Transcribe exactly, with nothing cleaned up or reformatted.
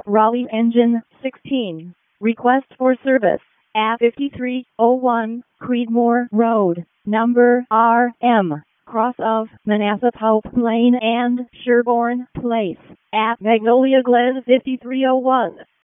Raleigh Engine sixteen. Request for service at fifty-three oh one Creedmoor Road, number R M, cross of Manassas Hope Lane and Sherborne Place, at Magnolia Glen fifty-three oh one.